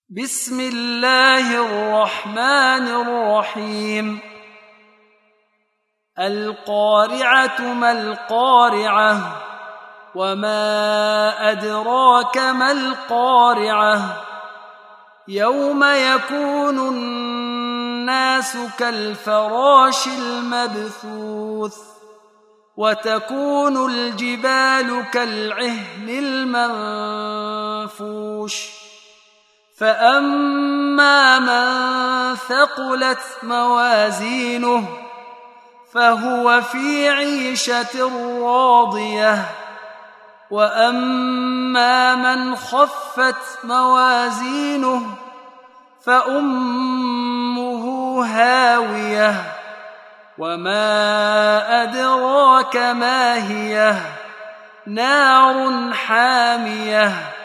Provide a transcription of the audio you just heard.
بسم الله الرحمن الرحيم القارعة ما القارعة وما أدراك ما القارعة يوم يكون الناس كالفراش المبثوث وتكون الجبال كالعهن المنفوش فأما من ثقلت موازينه فهو في عيشة راضية وأما من خفت موازينه فأمه هاوية وما أدراك ما هي نار حامية